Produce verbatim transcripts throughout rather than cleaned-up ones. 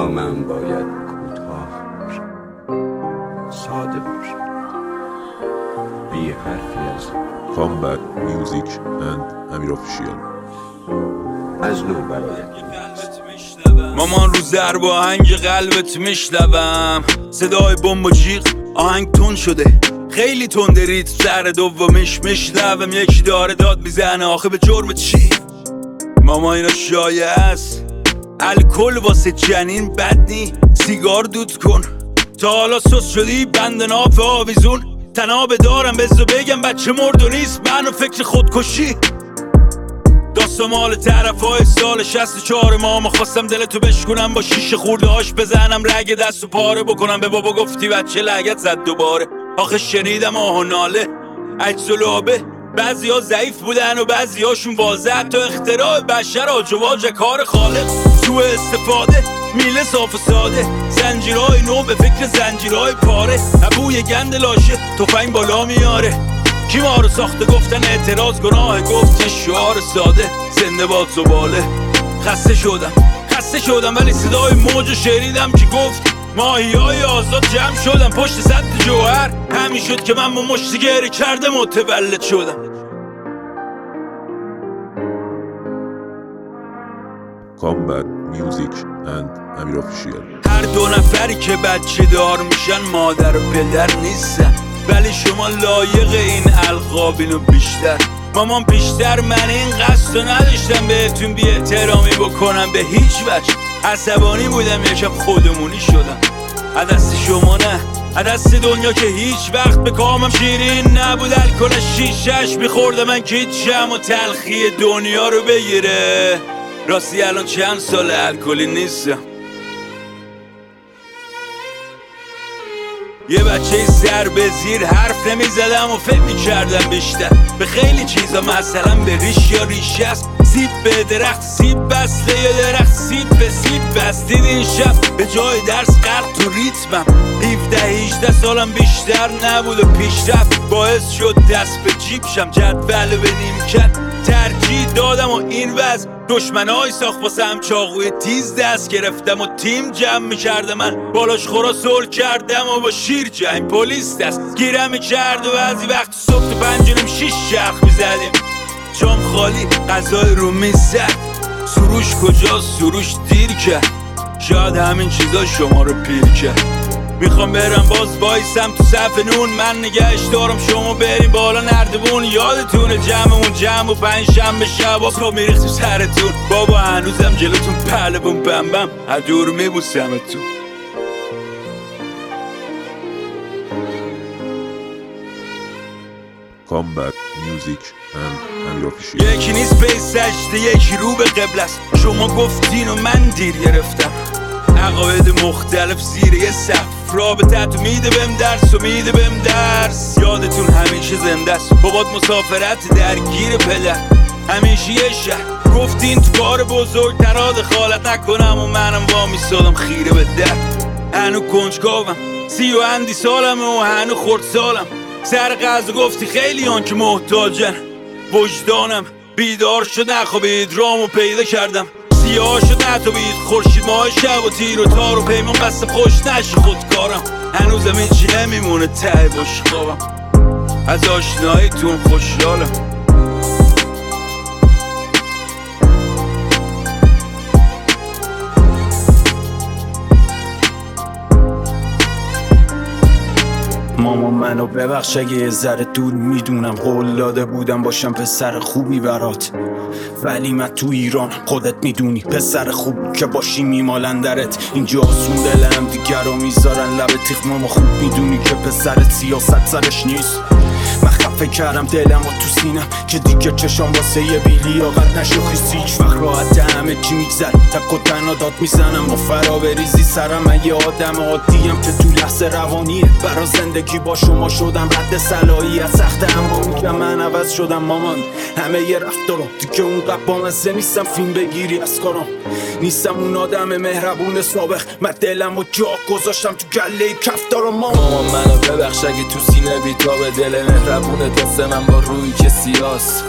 من باید کوتاه باشم، ساده باشم، بی حرفی از Combat Music and Amir Official. از نو برای مامان رو ضرب آهنگ قلبت میشنوم، صدای بمب و جیغ آهنگ تون شده، خیلی تنده ریتم سر دومیش میشنوم، یکی داره داد میزنه آخه به جرم چی؟ ماما اینا شایعه است، الکل واسه جنین بد نی، سیگار دود کن تا حالا سوس شدی بند ناف آویزون، تنابه دارم بزو بگم بچه مرد و نیست منو فکر خودکشی. داستان مال طرف های سال شست و چهار ماما، خواستم دلتو بشکنم با شیشه خورده هاش بزنم رگ دست و پاره بکنم، به بابا گفتی بچه لگت زد دوباره، آخه شنیدم آه و ناله عجز و لابه، بعضی ها ضعیف بودن و بعضی هاشون واضح، تا اختراع بشر آجواج کار خالق، سوء استفاده میله صاف و ساده، زنجیرهای نو به فکر زنجیرهای پاره، ابوی گند لاشه تفنگ بالا میاره، کی ما رو ساخته گفتن اعتراض گناه، گفت شعار ساده زنده باد زباله. خسته شدم خسته شدم ولی صدای موج شنیدم که گفت ماهی های آزاد جمع شدم پشت سد جوهر، همین شد که من با مشت گره کرده متولد شدم. Combat Music and Amir Official. هر دو نفری که بچه دار میشن مادر و پدر نیستن، ولی شما لایق این القابینو بیشتر. مامان پیشتر من این قصد رو نداشتم بهتون بی احترامی بکنم به هیچ وجه، عصبانی بودم یکم خودمونی شدم، از دست شما نه از دست دنیا که هیچ وقت به کامم شیرین نبود، الکل شیشش میخورده من که هیچم و تلخی دنیا رو بگیره. راستی الان چند سال الکلی نیستم، یه بچه سر به زیر حرف نمیزدم و فکر میکردم بیشتر به خیلی چیزا، مثلا به ریش یا ریشه است، سیب به درخت سیب بسته یا درخت سیب به سیب بستید این شب، به جای درس غرق تو ریتمم، هفده هجده سالم بیشتر نبود و پیشرفت باعث شد دست به جیب شم، جدول به نیمکت ترجیح دادم و این وضع دشمنای ساخت واسم چاقوی تیز دست گرفتم و تیم جمع میکرده، من بالاش خورا سول کردم و با شیر جنگ پلیس دست گیرم میکرد و بعضی وقت صبح تو پنجونیم شیش شخ میزدیم، جام خالی غذای رو میزد، سروش کجاست سروش دیر کرد، شاید همین چیزا شما رو پیر کرد. میخوام برم باز بایستم تو صف نون، من نگهش دارم شما بریم بالا نردبون، یادتونه جمعمون جمع و پنج شنبه شبا صبح میریختیم سرتون، بابا هنوزم جلوتون پهلوون بمبم از دور میبوسمتون. Combat Music and Amir Official. یکی نیست به سجده یکی رو به قبل است، شما گفتین و من دیر گرفتم، عقاید مختلف زیر یه سقف، رابطه تو میده بهم درس و میده بهم درس، یادتون همیشه زنده است، بابات مسافرت درگیر پدر، همیشه یه شهر گفتین تو کار بزرگ ترا دخالت نکنم و منم وامی سالم خیره به در، هنو کنجکاوم سی و اندی سالم و هنو خورد سالم، سر غذا گفتی خیلی آن که محتاجن، وجدانم بیدار شد نخوابید رامو پیدا کردم، سیاه شد نتابید خورشید ماه شب و تیر و تار و پیمان بسته خوش نشی خودکارم، هنوزم این چی نمیمونه ته باش خوابم، از آشناییتون خوشحالم. ماما منو ببخش اگه یه ذره دور میدونم، قول داده بودم باشم پسر خوبی برات، ولی من تو ایران خودت میدونی پسر خوب که باشی میمالن درت، اینجا آسون دلم دیگر رو میذارن لب تیخ، ماما خوب میدونی که پسر سیاست سرش نیست، من خفه کردم دلم و تو سینم که دیگه چشام واسه یه بیلیاقت نشخیست، هیچ وقت راحت همه چی میگذره، تک و تنها داد میزنم و فرا بریزی سرم، من یه آدم عادیم که تو لحظه روانیه برا زندگی با شما شدم رد صلاحیت، سخت اما میگم من عوض شدم مامان، همه یه رفتارم دیگه اون قد بامزه نیستم فیلم بگیری از کارم، نیستم اون آدم مهربون سابق، من دلم و جا گذاشتم تو گله کفتارم. مامان منو ببخش اگه تو سینه بیتابه، دل مهربونه دست من با روی که سیاست،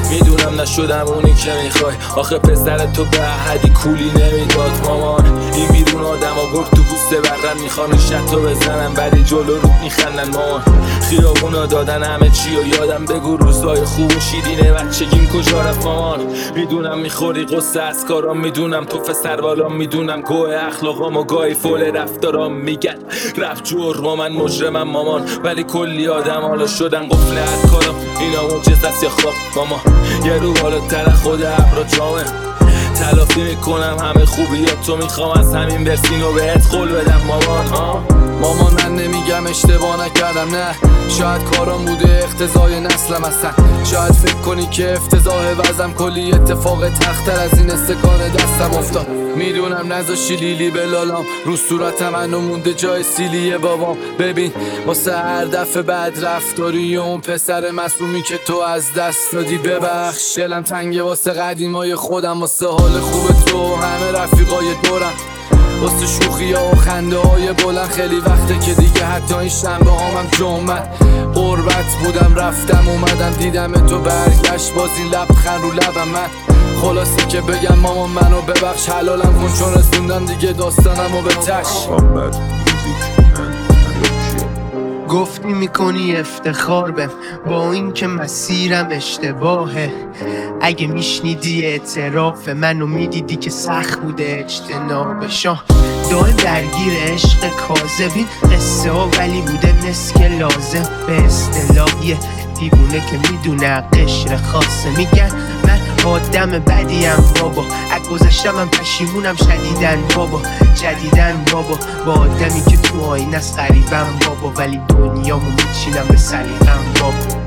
میدونم نشدم اونی که میخوای، آخه پسر تو به حدی کولی نمیداد مامان. این بیرون آدم ها گرد تو بوسته برن، میخوان شتو بزنن ولی جلو رو میخندن مامان. خیابونا دادن همه چی و یادم بگو روزای خوب و شیرینه بچگیم کجا رفت مامان. میدونم میخوری قصه از کارام، میدونم تو فسروالام، میدونم گوه اخلاقام و گاهی فول رفتارام. میگن رفت جرم و من مجرمم مامان، ولی کلی آدم حالا شدن قفل از کارم. اینا معجزه است یا خواب ماما، یه رو بالاتر خود ابرا جامه. تلافی میکنم همه خوبیاتو، میخوام از همین برسینو بهت قول بدم مامان. ها مامان من نمیگم اشتباه نکردم، نه شاید کارم بوده اقتضای نسلم هستن. شاید فکر کنی که افتضاح وزم، کلی اتفاق تختر از این استکان دستم افتاد. میدونم نذاشی لیلی بلالام، رو صورتم منو مونده جای سیلی بابام. ببین واسه هر دفعه بعد رفتاری اون پسر مصدومی که تو از دست دادی ببخش. دلم تنگه واسه قدیمای خودم، واسه حال خوب تو همه رفیقای دورم، واسه شوخی ها و خنده های بلند. خیلی وقته که دیگه حتی این شنبه هامم جمعت قربت بودم، رفتم اومدم دیدم تو برگشت باز این لبخند رو لبم. من خلاصه که بگم مامان منو ببخش، حلالم کن چون رسوندم دیگه داستانمو به تش. Combat Music and امیر آفیشیال. گفتی میکنی افتخار بهم با این که مسیرم اشتباهه. اگه میشنیدی اعتراف منو میدیدی که سخت بوده اجتنابشان. دائم درگیر عشق کاذبین قصه ها ولی بوده مسک لازم. به اصطلاحیه دیوونه که میدونه قشر خاصه. میگن من آدم بدیم بابا، از گذشتم من پشیمونم شدیدن بابا. جدیدن بابا با آدمی که تو آینه است غریبم بابا، ولی دنیامو میچینم به سلیقم بابا.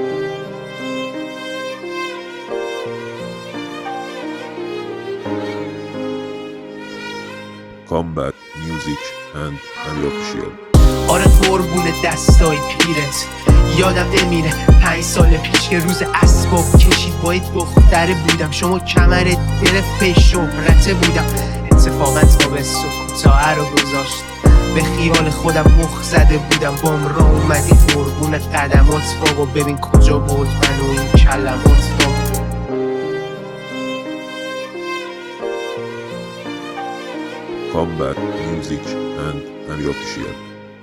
Combat Music and امیر آفیشیال. آره قربون دستای پیرت یادم نمیره پنج سال پیش که روز اسباب کشید باید دختره بودم. شما کمرت گرفت پی شهرته بودم. اتفاقا تا به سکوتاه رو گذاشت، به خیال خودم مخ زده بودم. بام را اومدی قربون قدمات بابا، ببین کجا بود من و این کلمات بابا. Combat Music and امیر آفیشیال.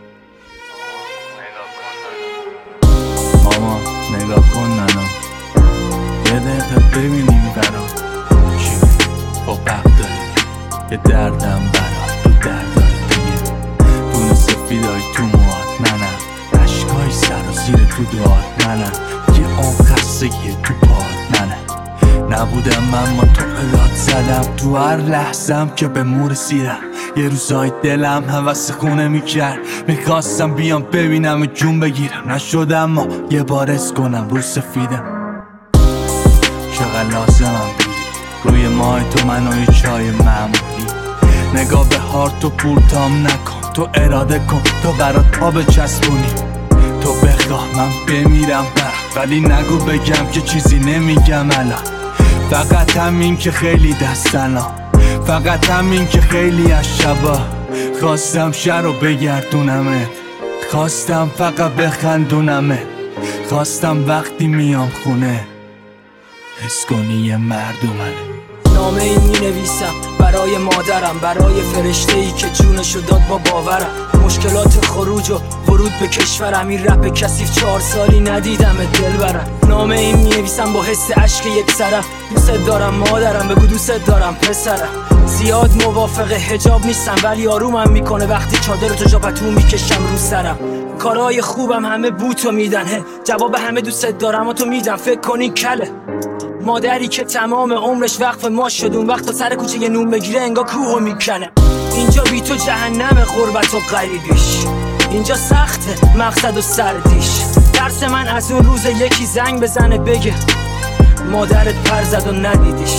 ماما نگاه کن نانا، یه دقیقه ببین این برا چی با بق داری، یه دردم برا تو دردای دیگه. دونه سفیدای تو موات منم، عشقای سر و زیر تو داد منم، یه آن خستگی تو پاد منم. نبودم من ما تو قلات زدم، تو هر لحظم که به مور سیرم. یه روزای دلم هوس خونه میکرد، میخواستم بیام ببینم جون بگیرم. نشدم ما یه بار اس کنم رو سفیدم. چقدر لازمم بودی روی ماه تو منو یه چای معمولی. نگاه به هارت و پورتام نکن، تو اراده کن تو برات پا بچسبونی. تو بخواه من بمیرم برات، ولی نگو بگم که چیزی نمیگم الان. فقط همین که خیلی دستنا، فقط همین که خیلی از شبا خواستم شر رو بگردونمت، خواستم فقط بخندونمت، خواستم وقتی میام خونه حس کنی یه مرد اومده. نامه ای می نویسم برای مادرم، برای فرشته ای که جونشو داد با باورم. مشکلات خروج و ورود به کشورم، این رپ کثیف چهار سالی ندیدم دل برم. نامه ای می نویسم با حس عشق یک سرم، دوست دارم مادرم بگو دوست دارم پسرم. زیاد موافق حجاب نیستم ولی آرومم میکنه وقتی چادر تو جا پتو میکشم رو سرم. کارهای خوبم همه بوتو میدن، جواب همه دوست دارم و تو میدم. فکر کنی کله مادری که تمام عمرش وقف ما شد، اون وقت تا سر کوچه یه نون بگیره انگار کوهو میکنه. اینجا بی تو جهنم غربت و غریبیش، اینجا سخته مقصد و سردیش. درس من از اون روز یکی زنگ بزنه بگه مادرت پر زد و ندیدیش.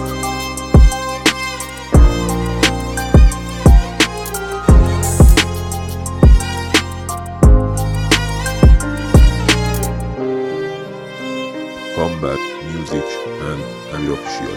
Combat Music and امیر آفیشیال.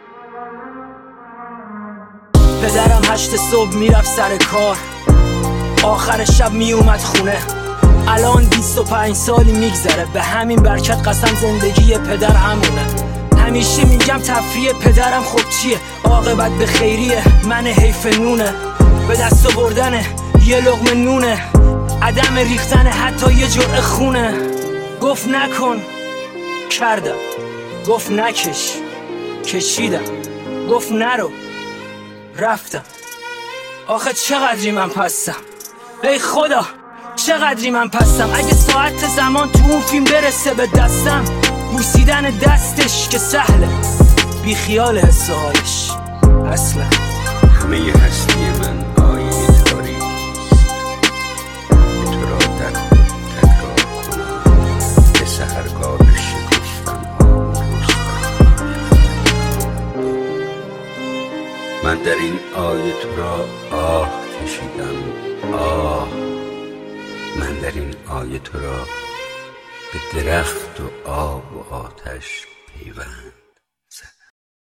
پدرم هشت صبح میرفت سر کار، آخر شب می اومد خونه. الان بیست و پنج سالی میگذره، به همین برکت قسم زندگی پدر همونه. همیشه میگم تفریح پدرم خب چیه، عاقبت به خیریه، من حیف نونه. به دست آوردن یه لقمه نونه، عدم ریختن حتی یه جرعه خونه. گفت نکن کردم، گفت نکش کشیدم، گفت نرو رفتم. آخه چقدری من پستم، ای خدا چقدری من پستم. اگه ساعت زمان تو اون فیلم برسه به دستم، بوسیدن دستش که سهله، بی خیال حس حالش اصلا. همه هستی من آینه تاریک که تو را در خود تکرار کنم، به سحرگاه شکفتن ها رستم. من در این آیه تو را آه کشیدم، آه. من در این آیه تو را به درخت و آب و آتش پیوند زدم.